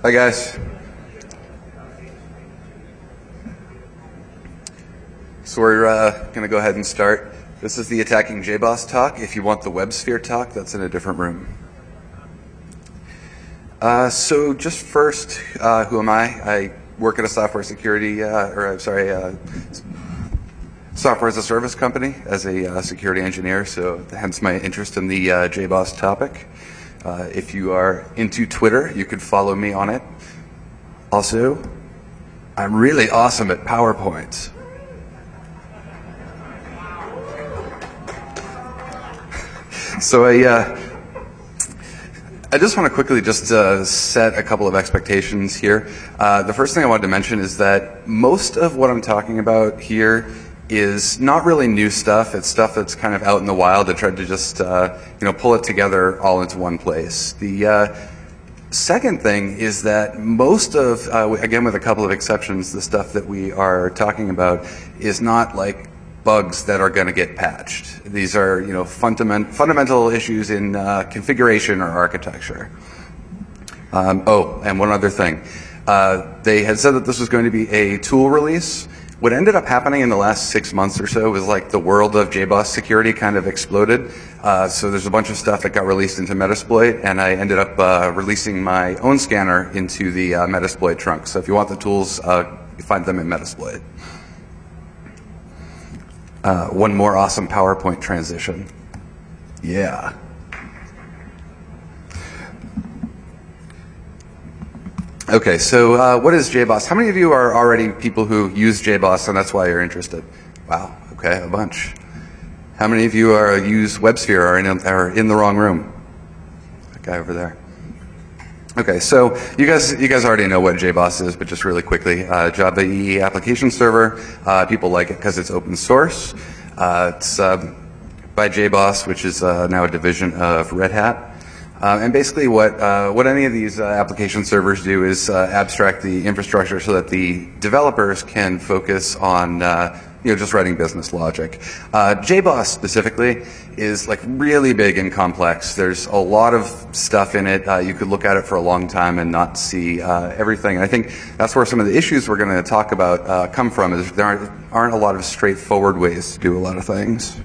Hi guys. So we're going to go ahead and start. This is the Attacking JBoss talk. If you want the WebSphere talk, that's in a different room. So just first, who am I? I work at a software security, software as a service company as a security engineer, so hence my interest in the JBoss topic. If you are into Twitter, you could follow me on it. Also, I'm really awesome at PowerPoint. So I just want to quickly just set a couple of expectations here. The first thing I wanted to mention is that most of what I'm talking about here is not really new stuff. It's stuff that's kind of out in the wild. I tried to just pull it together all into one place. The second thing is that most of, again with a couple of exceptions, the stuff that we are talking about is not like bugs that are going to get patched. These are fundamental issues in configuration or architecture. And one other thing. They had said that this was going to be a tool release. What ended up happening in the last 6 months or so was like the world of JBoss security kind of exploded. So there's a bunch of stuff that got released into Metasploit, and I ended up releasing my own scanner into the Metasploit trunk. So if you want the tools, you find them in Metasploit. One more awesome PowerPoint transition. Yeah. Okay, so what is JBoss? How many of you are already people who use JBoss and that's why you're interested? Wow, okay, a bunch. How many of you use WebSphere or are in the wrong room? That guy over there. Okay, so you guys already know what JBoss is, but just really quickly, Java EE application server. People like it because it's open source. It's by JBoss, which is now a division of Red Hat. And basically what any of these application servers do is abstract the infrastructure so that the developers can focus on just writing business logic. JBoss specifically is like really big and complex. There's a lot of stuff in it. You could look at it for a long time and not see everything. And I think that's where some of the issues we're going to talk about come from. Is there aren't a lot of straightforward ways to do a lot of things.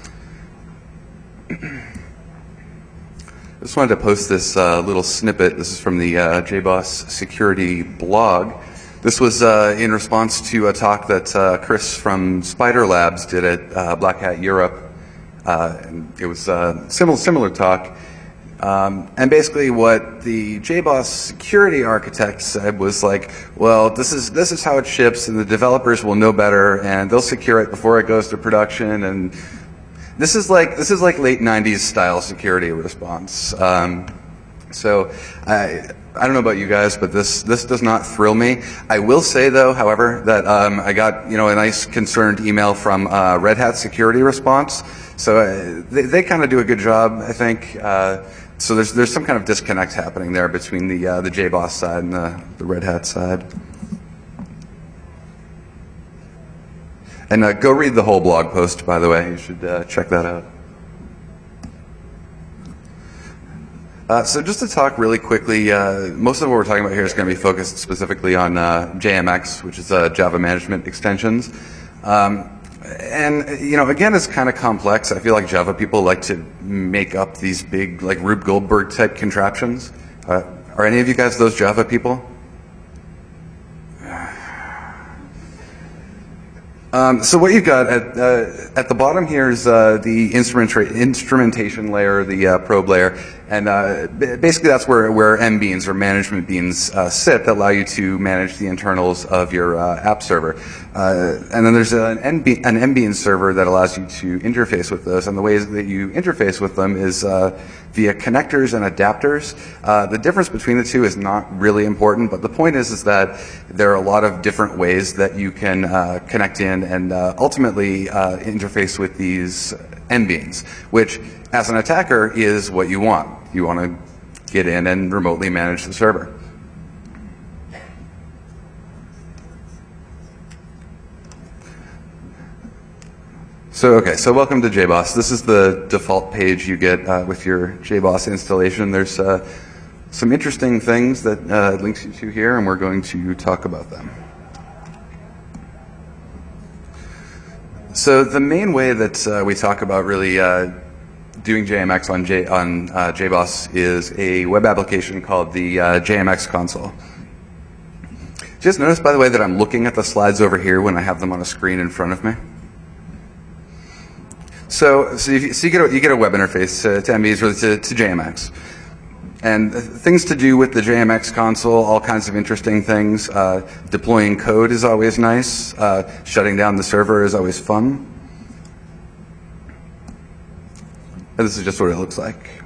I just wanted to post this little snippet. This is from the JBoss security blog. This was in response to a talk that Chris from Spider Labs did at Black Hat Europe. And it was a similar talk. And basically what the JBoss security architect said was like, well, this is how it ships, and the developers will know better, and they'll secure it before it goes to production, and This is like late 90s style security response. So I don't know about you guys, but this does not thrill me. I will say though, however, that I got a nice concerned email from Red Hat security response. So they kind of do a good job, I think. So there's some kind of disconnect happening there between the JBoss side and the Red Hat side. And go read the whole blog post, by the way. You should check that out. So just to talk really quickly, most of what we're talking about here is going to be focused specifically on JMX, which is Java Management Extensions. And again, it's kind of complex. I feel like Java people like to make up these big, like Rube Goldberg type contraptions. Are any of you guys those Java people? So what you've got at the bottom here is the instrumentation layer, the probe layer, and basically that's where MBeans or management beans sit that allow you to manage the internals of your app server. And then there's an MBeans server that allows you to interface with those, and the ways that you interface with them is via connectors and adapters. The difference between the two is not really important, but the point is that there are a lot of different ways that you can connect in and ultimately interface with these MBeans, which as an attacker is what you want. You want to get in and remotely manage the server. So welcome to JBoss. This is the default page you get with your JBoss installation. There's some interesting things that it links you to here, and we're going to talk about them. So the main way that we talk about really doing JMX on JBoss is a web application called the JMX console. Just notice, by the way, that I'm looking at the slides over here when I have them on a screen in front of me. So you get a web interface to MBs or to JMX. And things to do with the JMX console, all kinds of interesting things. Deploying code is always nice. Shutting down the server is always fun. And this is just what it looks like.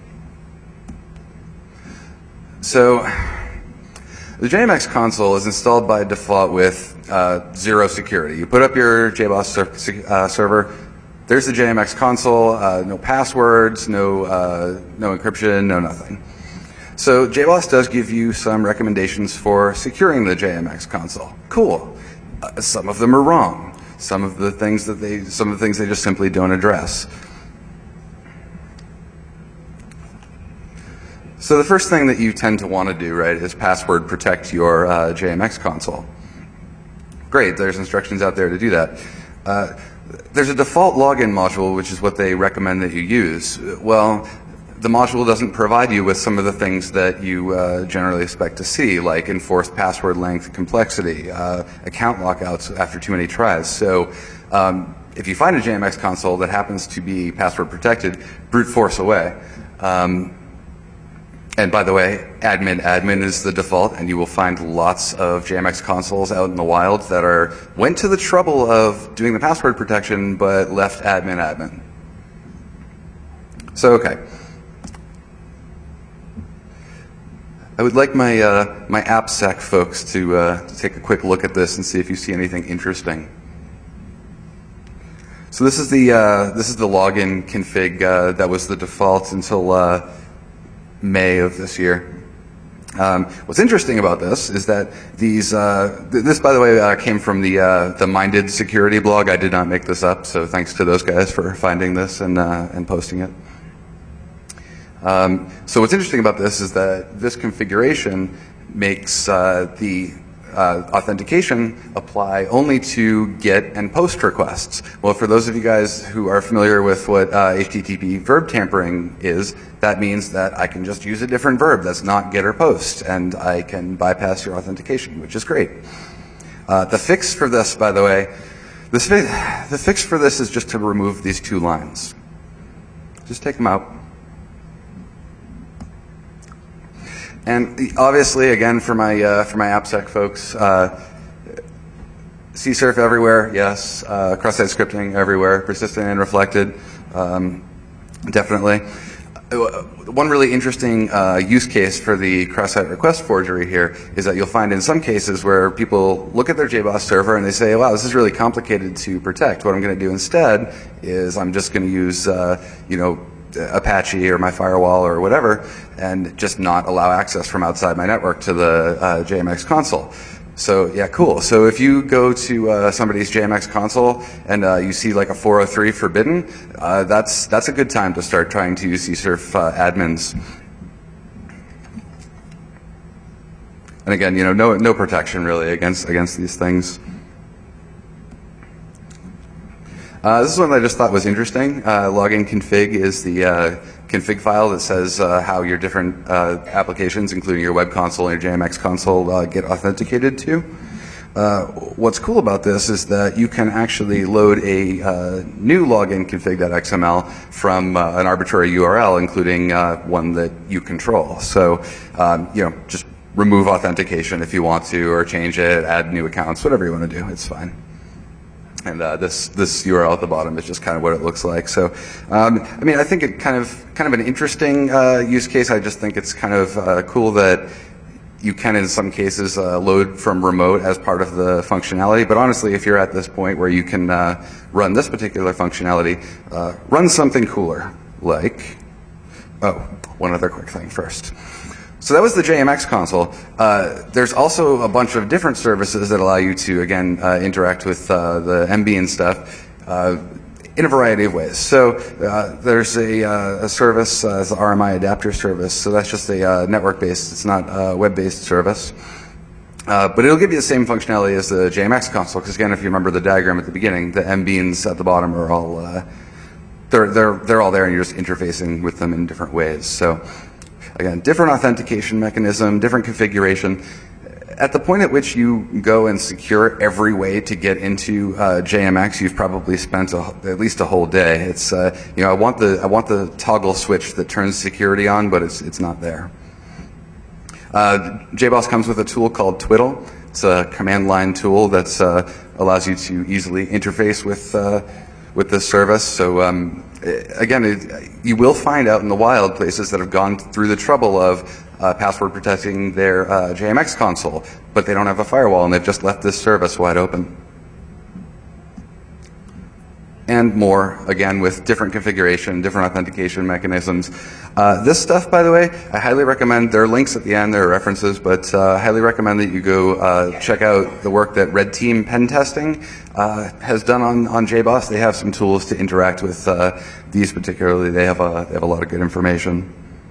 So the JMX console is installed by default with zero security. You put up your JBoss server. There's the JMX console, no passwords, no encryption, no nothing. So JBoss does give you some recommendations for securing the JMX console. Cool. Some of them are wrong. Some of the things they just simply don't address. So the first thing that you tend to want to do, right, is password protect your JMX console. Great, there's instructions out there to do that. There's a default login module, which is what they recommend that you use. Well, the module doesn't provide you with some of the things that you generally expect to see, like enforced password length complexity, account lockouts after too many tries. So if you find a JMX console that happens to be password protected, brute force away. And by the way, admin is the default, and you will find lots of JMX consoles out in the wild that went to the trouble of doing the password protection, but left admin. So, okay. I would like my AppSec folks to take a quick look at this and see if you see anything interesting. So this is the login config that was the default until May of this year. What's interesting about this is that this, by the way, came from the Minded Security blog. I did not make this up, so thanks to those guys for finding this and posting it. So what's interesting about this is that this configuration makes the authentication apply only to GET and POST requests. Well, for those of you guys who are familiar with what HTTP verb tampering is, that means that I can just use a different verb that's not GET or POST, and I can bypass your authentication, which is great. The fix for this, by the way, the fix for this is just to remove these two lines. Just take them out. And obviously, again, for my AppSec folks, CSRF everywhere, yes. Cross-site scripting everywhere, persistent and reflected, definitely. One really interesting use case for the cross-site request forgery here is that you'll find in some cases where people look at their JBoss server and they say, wow, this is really complicated to protect. What I'm going to do instead is I'm just going to use, Apache or my firewall or whatever, and just not allow access from outside my network to the JMX console. So yeah, cool. So if you go to somebody's JMX console and you see like a 403 forbidden, that's a good time to start trying to use CSRF admins. And again, no protection really against these things. This is one that I just thought was interesting. Login config is the config file that says how your different applications, including your web console and your JMX console, get authenticated to. What's cool about this is that you can actually load a new login config.xml from an arbitrary URL, including one that you control. So, just remove authentication if you want to, or change it, add new accounts, whatever you want to do. It's fine. And this URL at the bottom is just kind of what it looks like. So, I think it kind of an interesting use case. I just think it's kind of cool that you can, in some cases, load from remote as part of the functionality. But honestly, if you're at this point where you can run this particular functionality, run something cooler, like, one other quick thing first. So that was the JMX console. There's also a bunch of different services that allow you to, again, interact with the MB and stuff. in a variety of ways. So there's a service, it's the RMI adapter service. So that's just a network-based, it's not a web-based service. But it'll give you the same functionality as the JMX console, because again, if you remember the diagram at the beginning, the MBeans at the bottom are all, they're all there and you're just interfacing with them in different ways. So again, different authentication mechanism, different configuration. At the point at which you go and secure every way to get into JMX, you've probably spent at least a whole day. It's I want the toggle switch that turns security on, but it's not there. JBoss comes with a tool called Twiddle. It's a command line tool that allows you to easily interface with this service. So again, you will find out in the wild places that have gone through the trouble of password protecting their JMX console, but they don't have a firewall and they've just left this service wide open. And more, again, with different configuration, different authentication mechanisms. This stuff, by the way, I highly recommend. There are links at the end, there are references, but I highly recommend that you go check out the work that Red Team Pen Testing has done on JBoss. They have some tools to interact with these particularly. They have a lot of good information.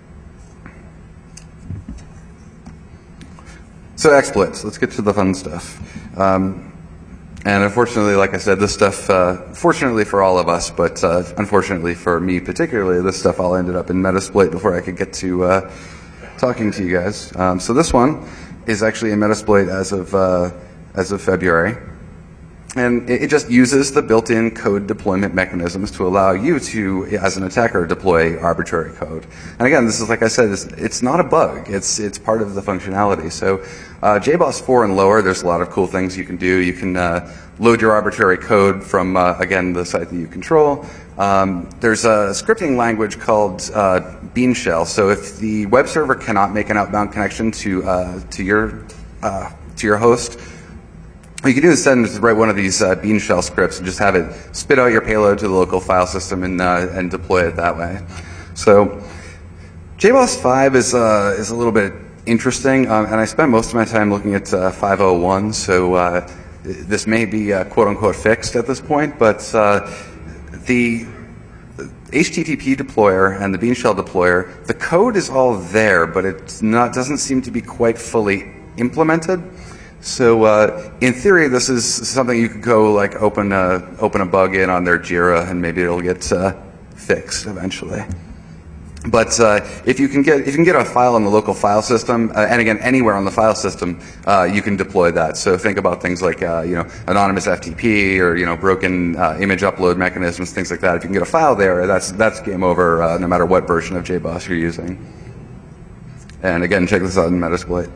So exploits, let's get to the fun stuff. And unfortunately, like I said, this stuff, fortunately for all of us, but unfortunately for me particularly, this stuff all ended up in Metasploit before I could get to talking to you guys. So this one is actually in Metasploit as of February. And it just uses the built-in code deployment mechanisms to allow you to, as an attacker, deploy arbitrary code. And again, this is, like I said, it's not a bug. It's part of the functionality. So JBoss 4 and lower, there's a lot of cool things you can do. You can load your arbitrary code from, again, the site that you control. There's a scripting language called Bean Shell. So if the web server cannot make an outbound connection to your host, what you can do is write one of these Bean Shell scripts and just have it spit out your payload to the local file system and deploy it that way. So JBoss 5 is a little bit interesting, and I spent most of my time looking at 5.01, so this may be quote-unquote fixed at this point, but the HTTP deployer and the Bean Shell deployer, the code is all there, but doesn't seem to be quite fully implemented. So in theory, this is something you could go like open a bug in on their Jira, and maybe it'll get fixed eventually. But if you can get a file on the local file system, and again anywhere on the file system, you can deploy that. So think about things like anonymous FTP or broken image upload mechanisms, things like that. If you can get a file there, that's game over, no matter what version of JBoss you're using. And again, check this out in Metasploit.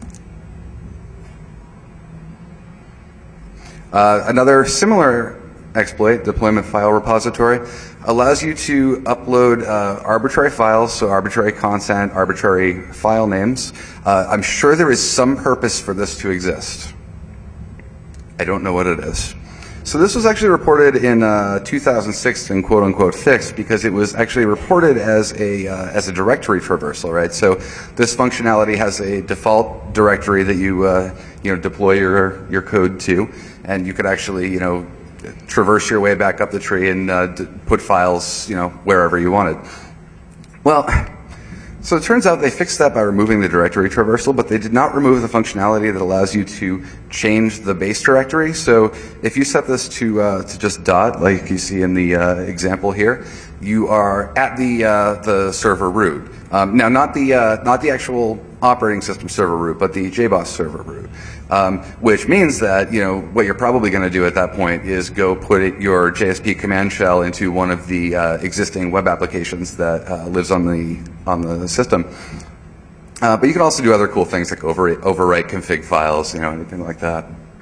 Another similar exploit, deployment file repository, allows you to upload arbitrary files, so arbitrary content, arbitrary file names. I'm sure there is some purpose for this to exist. I don't know what it is. So this was actually reported in 2006 and quote-unquote fixed because it was actually reported as a directory traversal, right? So this functionality has a default directory that you deploy your code to, and you could actually traverse your way back up the tree and put files wherever you wanted. Well, so it turns out they fixed that by removing the directory traversal, but they did not remove the functionality that allows you to change the base directory. So if you set this to just dot, like you see in the example here, you are at the server root. Now, not the actual operating system server root, but the JBoss server root, which means that what you're probably going to do at that point is go put your JSP command shell into one of the existing web applications that lives on the system. But you can also do other cool things like overwrite config files, anything like that.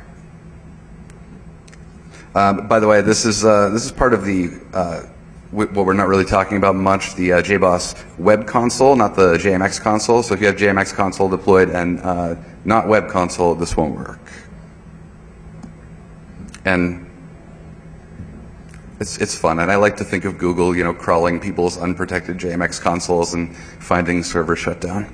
By the way, this is part of the what we're not really talking about much, the JBoss web console, not the JMX console. So if you have JMX console deployed and not web console, this won't work. And it's fun, and I like to think of Google, crawling people's unprotected JMX consoles and finding server shutdown.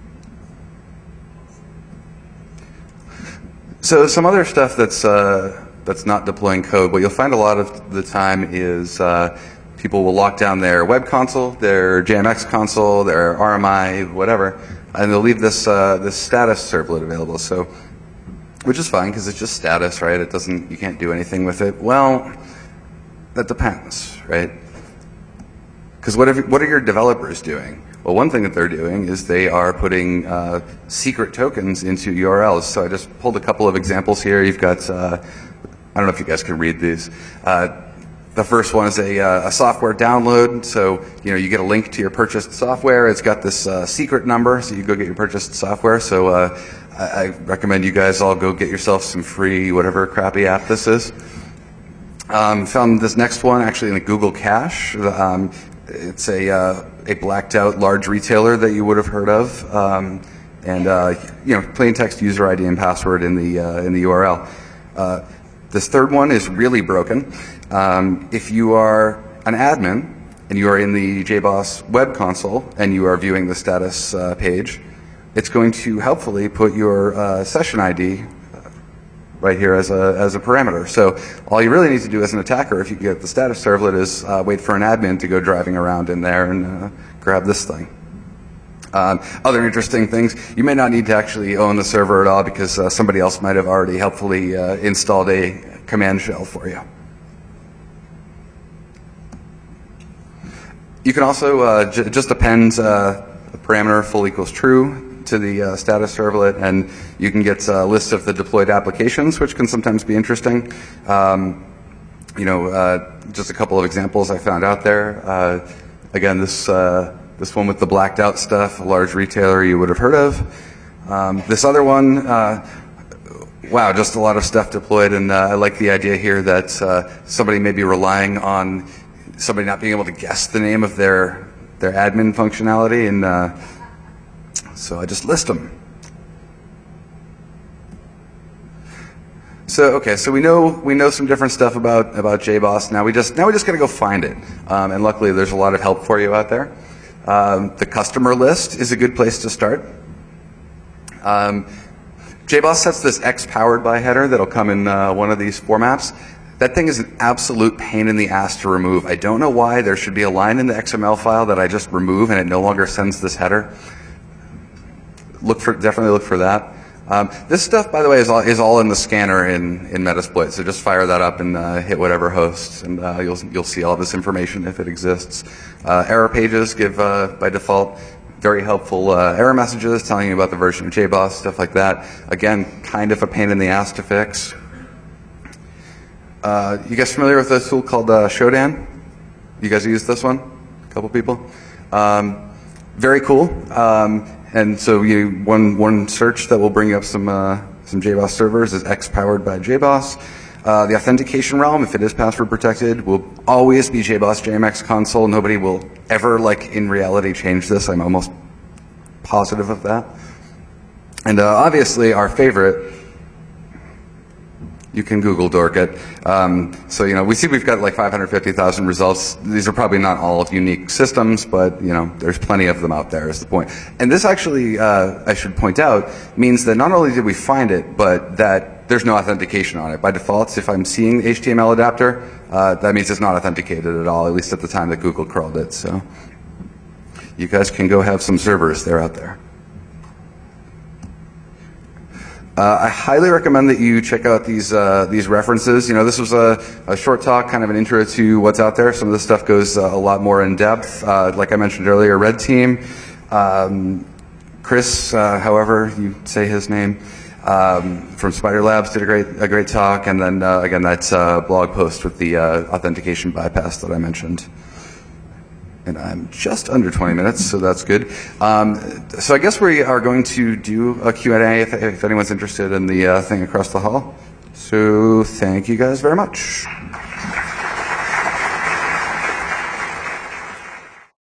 So some other stuff that's that's not deploying code, what you'll find a lot of the time is people will lock down their web console, their JMX console, their RMI, whatever, and they'll leave this this status servlet available. So, which is fine because it's just status, right? It doesn't, you can't do anything with it. Well, that depends, right? Because what are your developers doing? Well, one thing that they're doing is they are putting secret tokens into URLs. So I just pulled a couple of examples here. You've got, I don't know if you guys can read these. The first one is a software download. So, you know, you get a link to your purchased software. It's got this secret number, so you go get your purchased software. So I recommend you guys all go get yourself some free whatever crappy app this is. Found this next one actually in the Google Cache. It's a blacked out large retailer that you would have heard of, and you know, plain text user ID and password in the URL. This third one is really broken. If you are an admin and you are in the JBoss web console and you are viewing the status page, it's going to helpfully put your session ID right here as a parameter. So all you really need to do as an attacker, if you get the status servlet, is wait for an admin to go driving around in there and grab this thing. Other interesting things, you may not need to actually own the server at all because somebody else might have already helpfully installed a command shell for you. You can also just append a parameter full equals true to the status servlet, and you can get a list of the deployed applications, which can sometimes be interesting. You know, just a couple of examples I found out there. Again, this one with the blacked out stuff, a large retailer you would have heard of. This other one, wow, just a lot of stuff deployed, and I like the idea here that somebody may be relying on somebody not being able to guess the name of their admin functionality, and so I just list them. So okay, so we know some different stuff about JBoss. Now we just gotta go find it, and luckily there's a lot of help for you out there. The customer list is a good place to start. JBoss sets this X powered by header that'll come in one of these formats. That thing is an absolute pain in the ass to remove. I don't know why. There should be a line in the XML file that I just remove and it no longer sends this header. Definitely look for that. This stuff, by the way, is all in the scanner in Metasploit. So just fire that up and hit whatever host, and you'll see all this information if it exists. Error pages give by default very helpful error messages telling you about the version of JBoss, stuff like that. Again, kind of a pain in the ass to fix. You guys familiar with a tool called Shodan? You guys use this one? A couple people? Very cool. And so one search that will bring you up some JBoss servers is X powered by JBoss. The authentication realm, if it is password protected, will always be JBoss JMX console. Nobody will ever, like, in reality change this. I'm almost positive of that. And obviously our favorite, you can Google dork it. So, you know, we see we've got like 550,000 results. These are probably not all unique systems, but, you know, there's plenty of them out there is the point. And this actually, I should point out, means that not only did we find it, but that there's no authentication on it. By default, if I'm seeing the HTML adapter, that means it's not authenticated at all, at least at the time that Google crawled it. So you guys can go have some servers. They're out there. I highly recommend that you check out these references. You know, this was a short talk, kind of an intro to what's out there. Some of this stuff goes a lot more in depth. Like I mentioned earlier, Red Team, Chris, however you say his name, from Spider Labs did a great talk, and then again that's a blog post with the authentication bypass that I mentioned. And I'm just under 20 minutes, so that's good. So I guess we are going to do a Q&A if anyone's interested in the thing across the hall. So thank you guys very much.